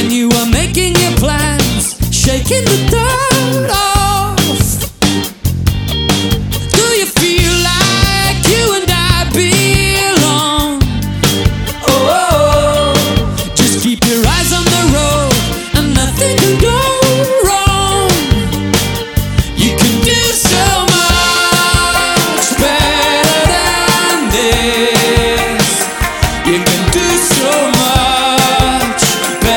when you were making your plans, shaking the dirt